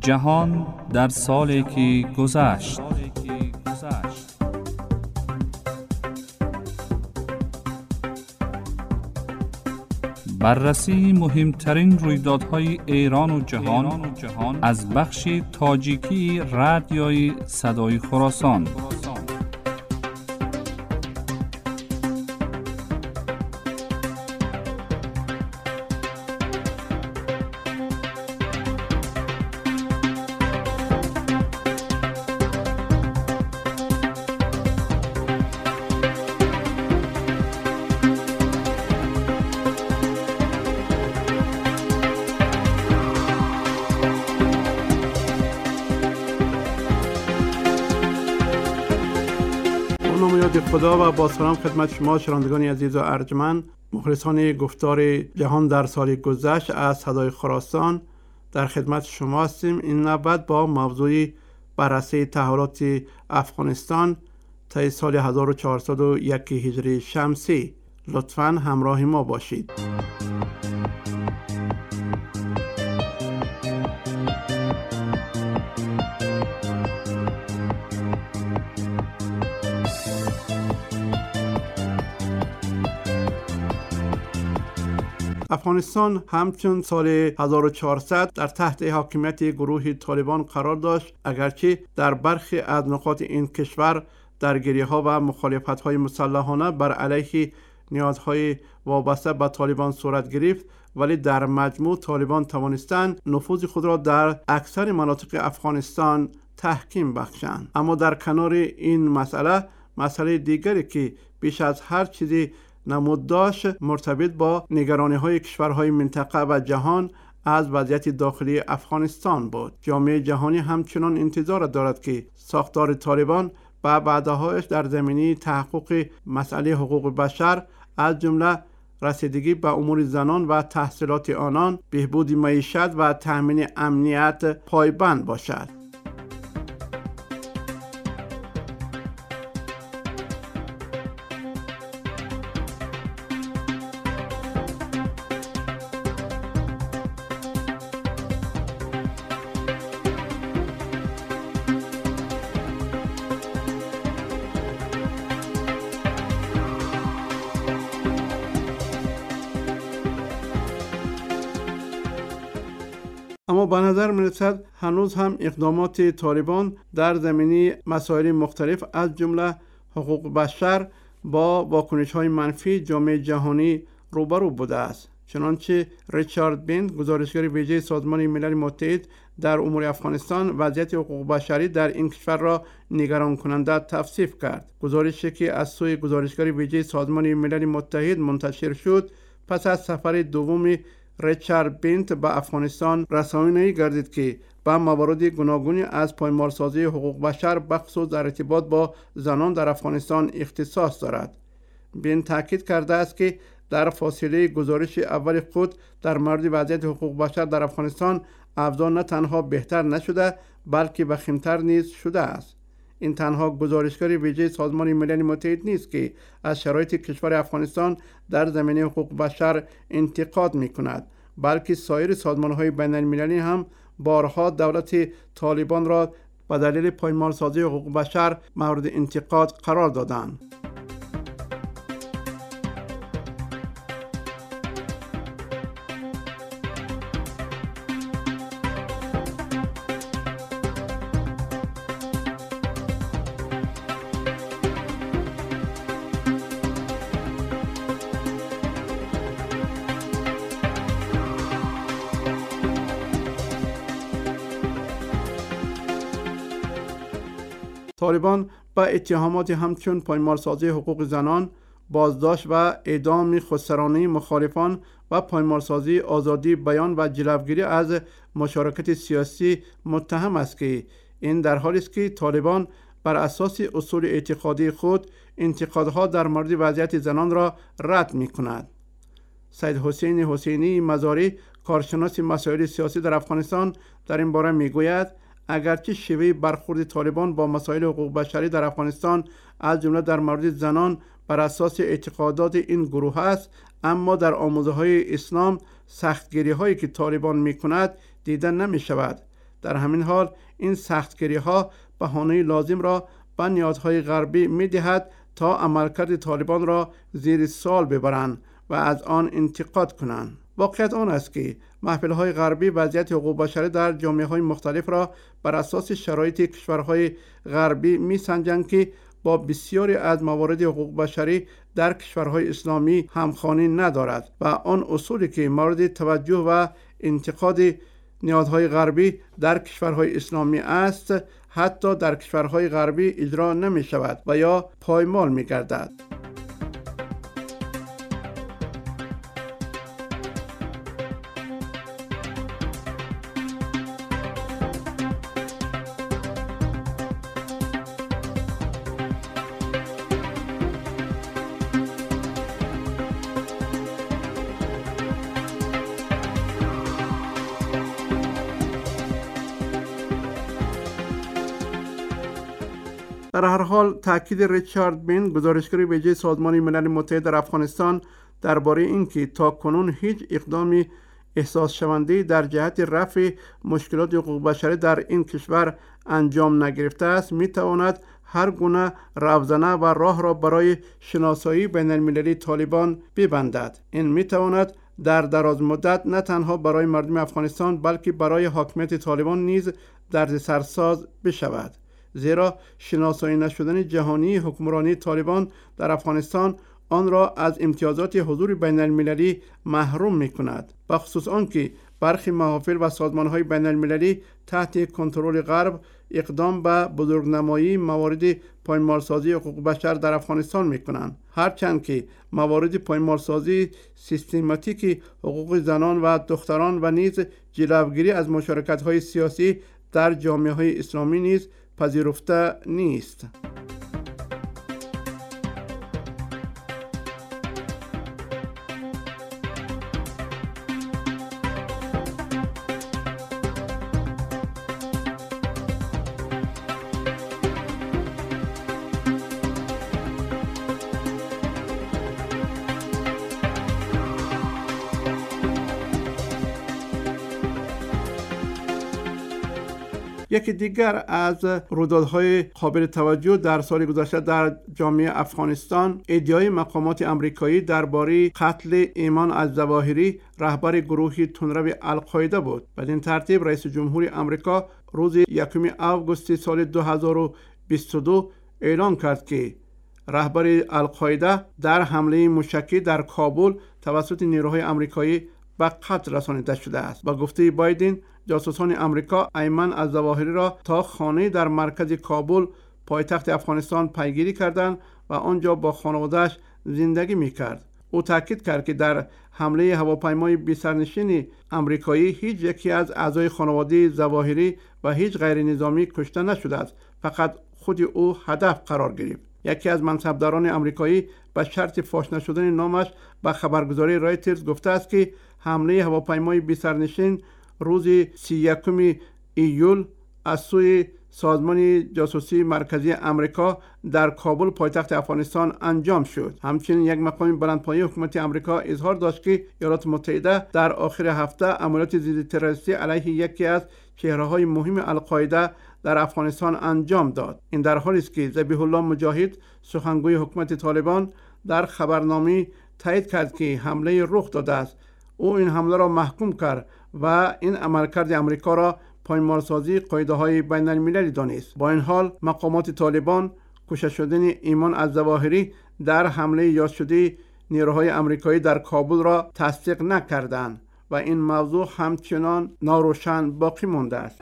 جهان در سالی که گذشت. بررسی مهمترین رویدادهای ایران و جهان از بخش تاجیکی رادیوی صدای خراسان. خدا و با سلام خدمت شما شنوندگان عزیز و ارجمند، مخلصان گفتار جهان در سال گذشت از صدای خراسان در خدمت شما هستیم. این نوبت با موضوع بررسی تحولات افغانستان طی سال 1401 هجری شمسی. لطفاً همراه ما باشید. افغانستان همچون سال 1400 در تحت حاکمیت گروه طالبان قرار داشت، اگرچه در برخی از نقاط این کشور درگیری‌ها و مخالفت‌های مسلحانه بر علیه نیازهای وابسته به طالبان صورت گرفت، ولی در مجموع طالبان توانستند نفوذ خود را در اکثر مناطق افغانستان تحکیم بخشند. اما در کنار این مسئله دیگری که بیش از هر چیزی نمود داشت مرتبط با نگرانی‌های کشورهای منطقه و جهان از وضعیت داخلی افغانستان بود. جامعه جهانی همچنان انتظار دارد که ساختار طالبان و وعده‌هایش در زمینه تحقق مسئله حقوق بشر از جمله رسیدگی به امور زنان و تحصیلات آنان، بهبود معیشت و تامین امنیت پایبند باشد. اما به نظر می‌رسد هنوز هم اقدامات طالبان در زمینه مسائل مختلف از جمله حقوق بشر با واکنش‌های منفی جامعه جهانی روبرو بوده است. چنانچه ریچارد بند، گزارشگر ویژه سازمان ملل متحد در امور افغانستان، وضعیت حقوق بشری در این کشور را نگران کننده توصیف کرد. گزارشی که از سوی گزارشگر ویژه سازمان ملل متحد منتشر شد پس از سفر دوم ریچارد بند به افغانستان رسانه‌ای گردید که به موارد گوناگونی از پایمالسازی حقوق بشر بخصوص در ارتباط با زنان در افغانستان اختصاص دارد. بند تاکید کرده است که در فاصله گزارش اول خود در مورد وضعیت حقوق بشر در افغانستان اوضاع نه تنها بهتر نشده بلکه وخیم‌تر نیز شده است. این تنها گزارشگر ویژه سازمان ملل متحد نیست که از شرایط کشور افغانستان در زمینه حقوق بشر انتقاد می‌کند، بلکه سایر سازمان‌های بین‌المللی هم بارها دولت طالبان را به دلیل پایمالسازی حقوق بشر مورد انتقاد قرار دادند. طالبان با اتهامات همچون پایمالسازی حقوق زنان، بازداشت و اعدام خودسرانه مخالفان و پایمالسازی آزادی بیان و جلوگیری از مشارکت سیاسی متهم است که این در حالی است که طالبان بر اساس اصول اعتقادی خود انتقادها در مورد وضعیت زنان را رد می‌کند. سید حسین حسینی مزاری، کارشناس مسائل سیاسی در افغانستان، در این باره میگوید اگرچه شیوه برخورد طالبان با مسائل حقوق بشری در افغانستان از جمله در مورد زنان بر اساس اعتقادات این گروه است، اما در آموزه‌های اسلام سختگیری هایی که طالبان میکند دیده نمی شود. در همین حال این سختگیری‌ها بهانه لازم را به نهادهای غربی می‌دهد تا عملکرد طالبان را زیر سوال ببرند و از آن انتقاد کنند. واقعیت آن است که محفل‌های غربی وضعیت حقوق بشری در جامعه‌های مختلف را بر اساس شرایط کشورهای غربی می‌سنجند که با بسیاری از موارد حقوق بشری در کشورهای اسلامی همخوانی ندارد و آن اصولی که مورد توجه و انتقاد نهادهای غربی در کشورهای اسلامی است حتی در کشورهای غربی اجرا نمی شود و یا پایمال می گردد. در هر حال تاکید ریچارد بین گزارشگر ویژه سازمان ملل متحد در افغانستان درباره اینکه تاکنون هیچ اقدامی احساس شونده در جهت رفع مشکلات حقوق بشری در این کشور انجام نگرفته است میتواند هر گونه روزنه و راه را برای شناسایی بین المللی طالبان ببندد. این میتواند در دراز مدت نه تنها برای مردم افغانستان بلکه برای حاکمیت طالبان نیز دردسرساز بشود، زیرا شناسایی نشدن جهانی حکمرانی طالبان در افغانستان آن را از امتیازات حضور بین المللی محروم می کند. بخصوص آنکه برخی محافل و سازمان‌های بین المللی تحت کنترل غرب اقدام به بزرگنمایی موارد پایمالسازی حقوق بشر در افغانستان می کنند، هرچند که موارد پایمالسازی سیستماتیک حقوق زنان و دختران و نیز جلوگیری از مشارکت‌های سیاسی در جامعه‌های اسلامی نیز پذیرفته نیست. یکی دیگر از رویدادهای قابل توجه در سال گذشته در جامعه افغانستان ادعای مقامات آمریکایی درباره قتل ایمان الظواهری رهبر گروه تندرو القاعده بود. بدین ترتیب رئیس جمهور آمریکا روز 1 آگوست سال 2022 اعلام کرد که رهبر القاعده در حمله موشکی در کابل توسط نیروهای آمریکایی به قتل رسانیده شده است. با گفته بایدن، جاسوسان آمریکا ایمان الظواهری را تا خانه در مرکز کابل پایتخت افغانستان پیگیری کردند و آنجا با خانواده‌اش زندگی می‌کرد. او تاکید کرد که در حمله هواپیمای بی‌سرنشین آمریکایی هیچ یکی از اعضای خانواده ظواهری و هیچ غیر نظامی کشته نشده است، فقط خود او هدف قرار گرفت. یکی از منصبداران آمریکایی به شرط فاش نشدن نامش به خبرگزاری رایترز گفته است که حمله هواپیمای بی‌سرنشین روز 31 ایول از سوی سازمان جاسوسی مرکزی آمریکا در کابل پایتخت افغانستان انجام شد. همچنین یک مقام بلندپایه حکومت آمریکا اظهار داشت که ایالات متحده در آخر هفته عملیات ضد تروریستی علیه یکی از چهره‌های مهم القاعده در افغانستان انجام داد. این در حالی است که ذبیح الله مجاهد سخنگوی حکومت طالبان در خبرنامه تایید کرد که حمله رخ داده است. او این حمله را محکوم کرد و این عملکرد آمریکا را پایمالسازی قاعده‌های بین المللی دانست. با این حال مقامات طالبان کشته شدن ایمان الظواهری در حمله یاد شده نیروهای آمریکایی در کابل را تصدیق نکردند و این موضوع همچنان ناروشن باقی مانده است.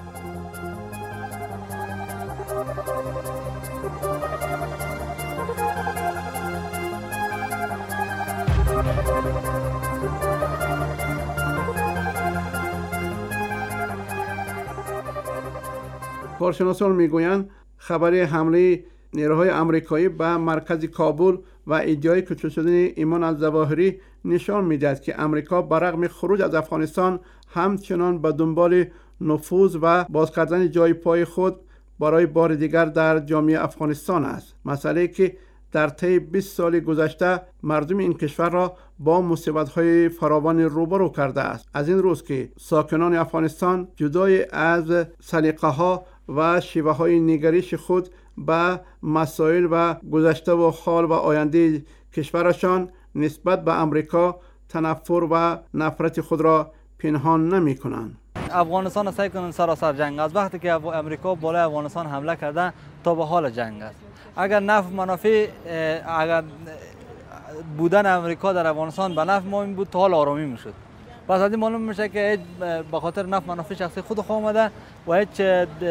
کارشناسان میگویند خبر حمله نیروهای آمریکایی به مرکز کابل و ادعای کشته شدن ایمان الظواهری نشان می‌دهد که آمریکا برغم خروج از افغانستان همچنان به دنبال نفوذ و باز کردن جای پای خود برای بار دیگر در جامعه افغانستان است. مسئله که در طی 20 سال گذشته مردم این کشور را با مصیبت‌های فراوان روبرو کرده است. از این روز که ساکنان افغانستان جدای از سلیقه‌ها و شیوه‌های نگریش خود به مسائل و گذشته و حال و آینده کشورشان نسبت به امریکا تنفر و نفرت خود را پنهان نمی‌کنند. افغانستان سعی کنن سراسر جنگ است. وقتی که امریکا بالای افغانستان حمله کرده تا به حال جنگ است. اگر نفع منافع اگر بودن امریکا در افغانستان به نفع ما این بود تا حال آرامی میشد. پس از این معلوم میشه که به خاطر نفع منافع شخصی خود آمده و هیچ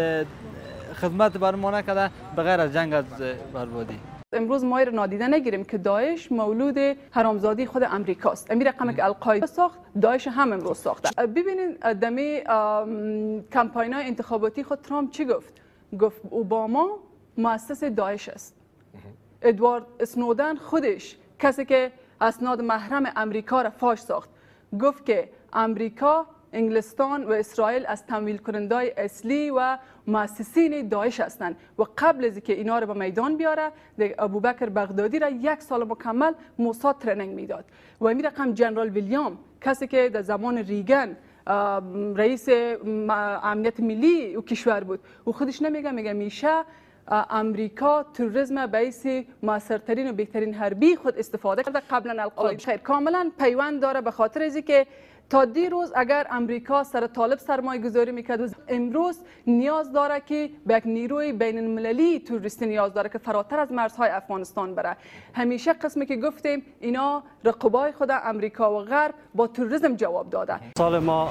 خدمت بر ما نکرده بغیر از جنگ از بربادی. امروز ما را نادیده نگیریم که داعش مولود حرامزادی خود امریکاست. امی رقمی که القاعده ساخت داعش هم امروز ساخته. ببینید دمی کمپاین‌های انتخاباتی خود ترامپ چی گفت؟ گفت اوباما مؤسس داعش است. ادوارد اسنودن خودش کسی که اسناد محرم امریکا را فاش ساخت گفت که امریکا، انگلستان و اسرائیل از تمویل کنندای اصلی و مؤسسین داعش هستند و قبل از اینکه اینا رو به میدان بیاره ابوبکر بغدادی را 1 سال مکمل موساد ترنینگ میداد و این رقم جنرال ویلیام کسی که در زمان ریگن رئیس امنیت ملی و کشور بود و خودش میگه میشه امریکا تروریسم باعث موثرترین و بهترین حربی خود استفاده کرده قبلا القاعده کاملا پیوند داره به خاطر از اینکه تا دیروز اگر امریکا سر طالب سرمایه گذاری میکرد و امروز نیاز داره که به یک نیروی بین المللی توریستی نیاز داره که فراتر از مرزهای افغانستان بره. همیشه قسمی که گفتیم اینا رقبای خود امریکا و غرب با توریسم جواب داده. سال ما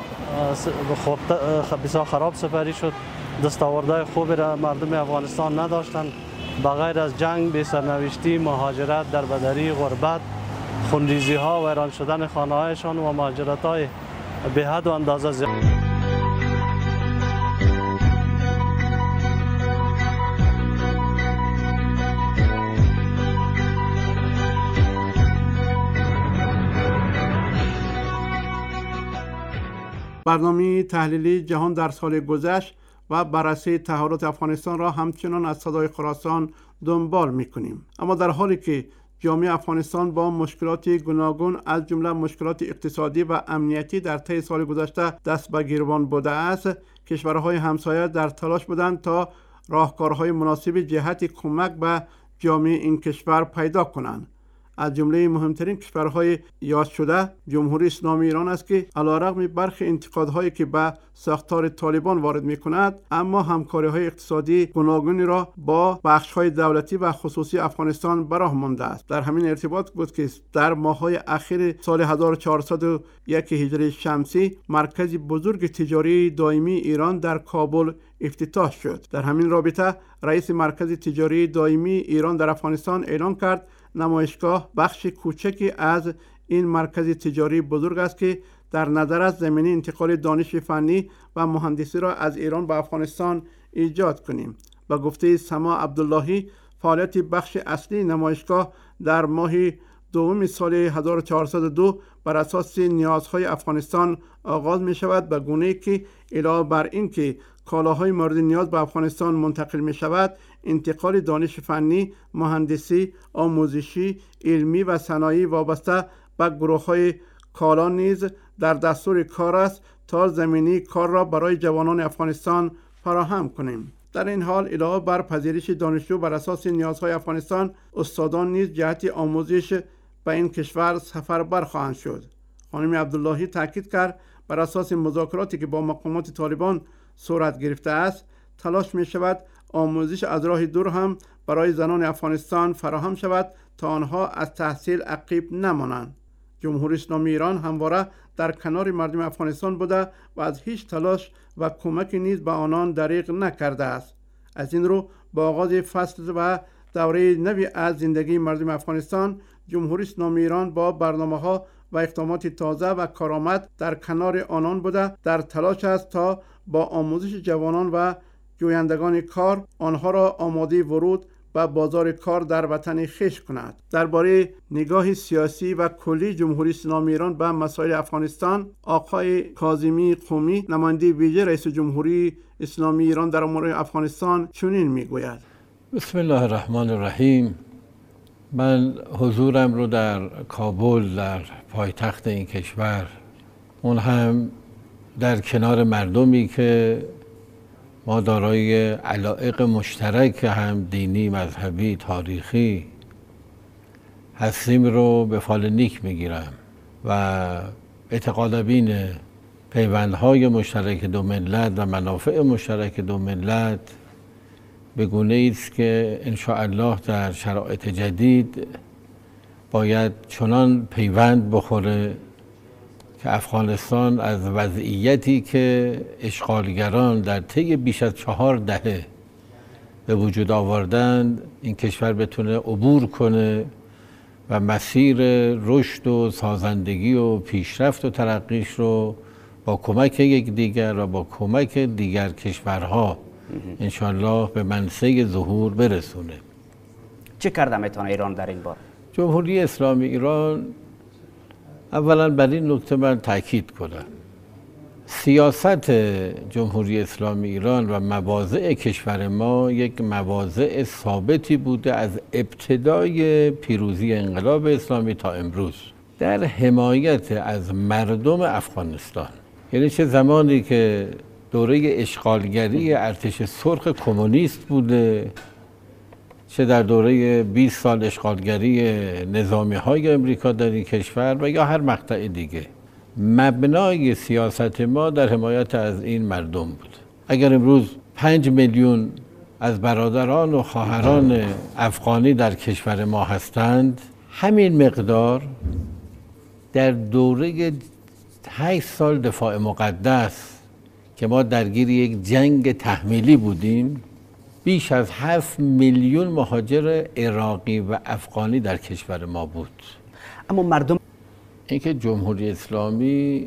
بسیار خراب سپری شد. دستاوردهای خوبی را مردم افغانستان نداشتند. بغیر از جنگ، بی‌سرنوشتی، مهاجرت، دربدری، غربت، خونریزی ها و ویران شدن خانه هایشان و مهاجرت های به حد و اندازه زیاد. برنامه تحلیلی جهان در سال گذشت و بررسی تحولات افغانستان را همچنان از صدای خراسان دنبال می‌کنیم. اما در حالی که جامعه افغانستان با مشکلات گوناگون از جمله مشکلات اقتصادی و امنیتی در طی سال گذشته دست به گریبان بوده است، کشورهای همسایه در تلاش بودند تا راهکارهای مناسب جهت کمک به جامعه این کشور پیدا کنند. از جمله مهمترین کشورهای یاد شده جمهوری اسلامی ایران است که علیرغم برخی انتقادهایی که به ساختار طالبان وارد می‌کند، اما همکاری‌های اقتصادی گوناگونی را با بخش‌های دولتی و خصوصی افغانستان براه مانده است. در همین ارتباط بود که در ماه‌های اخیر سال 1401 هجری شمسی مرکز بزرگ تجاری دائمی ایران در کابل افتتاح شد. در همین رابطه رئیس مرکز تجاری دائمی ایران در افغانستان اعلام کرد نمایشگاه بخش کوچکی از این مرکز تجاری بزرگ است که در نظر از زمینه انتقال دانش فنی و مهندسی را از ایران به افغانستان ایجاد کنیم. با گفته سما عبداللهی فعالیت بخش اصلی نمایشگاه در ماه دوم سال 1402 بر اساس نیازهای افغانستان آغاز می شود به گونه‌ای که علاوه بر این که کالاهای مورد نیاز به افغانستان منتقل می شود، انتقال دانش فنی، مهندسی، آموزشی، علمی و صنایعی وابسته به گروه‌های کالا نیز در دستور کار است تا زمینه کار را برای جوانان افغانستان فراهم کنیم. در این حال علاوه بر پذیرش دانشجو بر اساس نیازهای افغانستان، استادان نیز جهت آموزش به این کشور سفربر خواهند شد. خانم عبداللهی تاکید کرد بر اساس مذاکراتی که با مقامات طالبان صورت گرفته است، تلاش می شود آموزش از راه دور هم برای زنان افغانستان فراهم شود تا آنها از تحصیل عقب نمانند. جمهوری اسلامی ایران همواره در کنار مردم افغانستان بوده و از هیچ تلاش و کمک نیز به آنان دریغ نکرده است. از این رو با آغاز فصل و دوره نوی از زندگی مردم افغانستان، جمهوری اسلامی ایران با برنامه‌ها و اقدامات تازه و کارآمد در کنار آنان بوده در تلاش است تا با آموزش جوانان و جویندگان کار آنها را آماده ورود به بازار کار در وطن خویش کند. درباره نگاه سیاسی و کلی جمهوری اسلامی ایران به مسائل افغانستان، آقای کاظمی قومی نماینده ویژه رئیس جمهوری اسلامی ایران در امور افغانستان چنین میگوید: بسم الله الرحمن الرحیم. من حضورم رو در کابل، در پایتخت این کشور، اون هم در کنار مردمی که ما دارای علایق مشترک هم دینی، مذهبی، تاریخی هستیم رو به فال نیک میگیرم و اعتقاد بین پیوندهای مشترک دو ملت و منافع مشترک دو ملت به گونه است که انشاءالله در شرایط جدید باید چنان پیوند بخوره که افغانستان از وضعیتی که اشغالگران در طی بیش از 4 دهه به وجود آوردند این کشور بتونه عبور کنه و مسیر رشد و سازندگی و پیشرفت و ترقیش رو با کمک یکدیگر و با کمک دیگر کشورها انشالله به منصه ظهور برسونه. چه کرده میتونه ایران در این بار؟ جمهوری اسلامی ایران اولا بر این نکته من تاکید کنم، سیاست جمهوری اسلامی ایران و مواضع کشور ما یک مواضع ثابتی بوده از ابتدای پیروزی انقلاب اسلامی تا امروز در حمایت از مردم افغانستان. یعنی چه زمانی که دوره اشغالگری ارتش سرخ کمونیست بوده، چه در دوره 20 سال اشغالگری نظامی های امریکا در این کشور و یا هر مقطع دیگه، مبنای سیاست ما در حمایت از این مردم بود. اگر امروز 5 میلیون از برادران و خواهران افغانی در کشور ما هستند، همین مقدار در دوره 8 سال دفاع مقدس که ما درگیر یک جنگ تحمیلی بودیم، بیش از 7 میلیون مهاجر عراقی و افغانی در کشور ما بود. اما مردم اینکه جمهوری اسلامی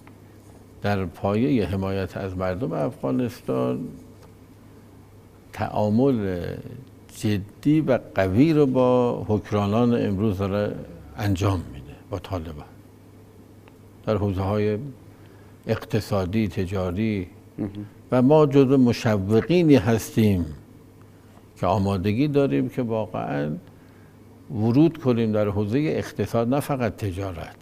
در پایه حمایت از مردم افغانستان تعامل جدی و قوی رو با حکمرانان امروز داره انجام میده، با طالبان در حوزه‌های اقتصادی، تجاری و ما جزو مشوقینی هستیم که آمادگی داریم که واقعاً ورود کنیم در حوزه اقتصاد، نه فقط تجارت.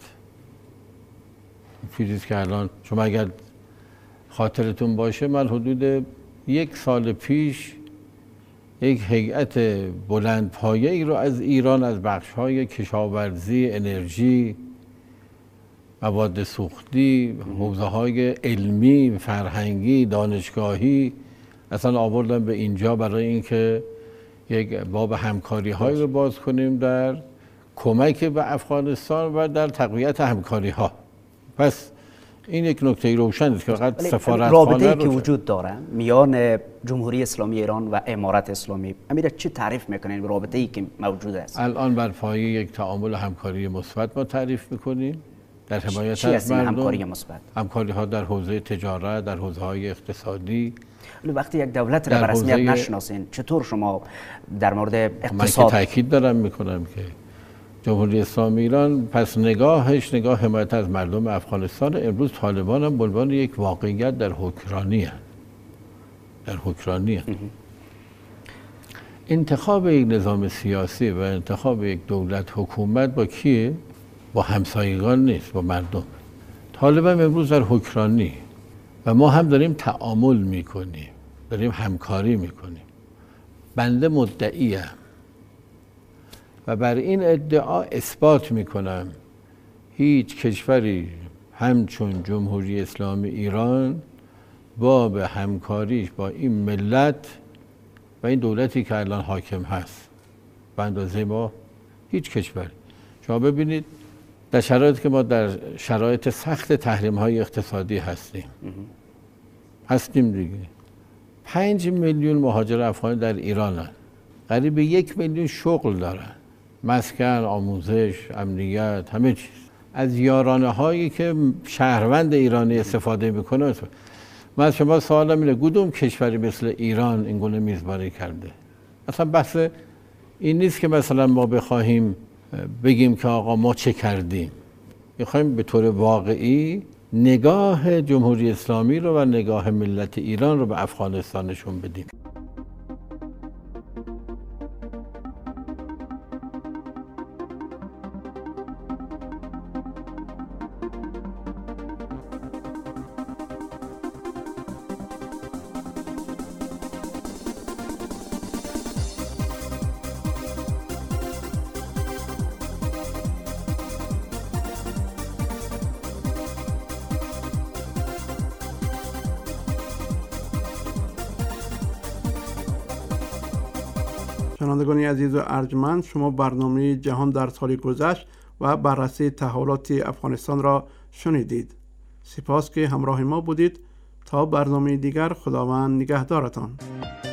چیزی که الان شما اگر خاطرتون باشه، من حدود 1 سال پیش یک هیئت بلند پایه ای رو از ایران، از بخش‌های کشاورزی، انرژی، مواد سوختی، حوزه‌های علمی، فرهنگی، دانشگاهی اصلا آوردم به اینجا برای اینکه یک باب همکاری‌هایی رو باز کنیم در کمک به افغانستان و در تقویت همکاری‌ها. پس این یک نکته روشن است که فقط سفارتخانه رابطه‌ای که وجود داره میان جمهوری اسلامی ایران و امارت اسلامی، امیر چه تعریف میکنین رابطه‌ای که موجود است؟ الان بر پایه یک تعامل و همکاری مثبت ما تعریف میکنیم در حمایت از مردم. همکاری مثبت؟ همکاری‌ها در حوزه تجارت، در حوزه‌های اقتصادی. وقتی یک دولت را به رسمیت نشناسین، چطور شما در مورد اقتصاد؟ من که تاکید دارم میکنم که جمهوری اسلامی ایران پس نگاهش نگاه حمایت از مردم افغانستان. امروز طالبان هم به عنوان یک واقعیت در حکمرانی هستند. در حکمرانی هستند. انتخاب یک نظام سیاسی و انتخاب یک دولت حکومت با کیه؟ با همسایگان نیست، با مردم. طالبان امروز در حکمرانی و ما هم داریم تعامل میکنیم، داریم همکاری میکنیم. بنده مدعیم و بر این ادعا اثبات میکنم هیچ کشوری همچون جمهوری اسلامی ایران با به همکاریش با این ملت و این دولتی که الان حاکم هست به اندازه ما هیچ کشوری. شما ببینید در شرایطی که ما در شرایط سخت تحریم‌های اقتصادی هستیم دیگه، 5 میلیون مهاجر افغانی در ایرانن، قریب 1 میلیون شغل دارن، مسکن، آموزش، امنیت، همه چیز. از یارانه هایی که شهروند ایرانی استفاده میکنه. من از شما سوالم اینه کدوم کشوری مثل ایران این گونه میزبانی کرده؟ اصلا بحث این نیست که مثلا ما بخواهیم بگیم که آقا ما چه کردیم. میخوایم به طور واقعی نگاه جمهوری اسلامی رو و نگاه ملت ایران رو به افغانستانشون بدیم. شنوندگان عزیز و ارجمند، شما برنامه جهان در سال گذشت و بررسی تحولات افغانستان را شنیدید. سپاس که همراه ما بودید. تا برنامه دیگر، خداوند نگهدارتان.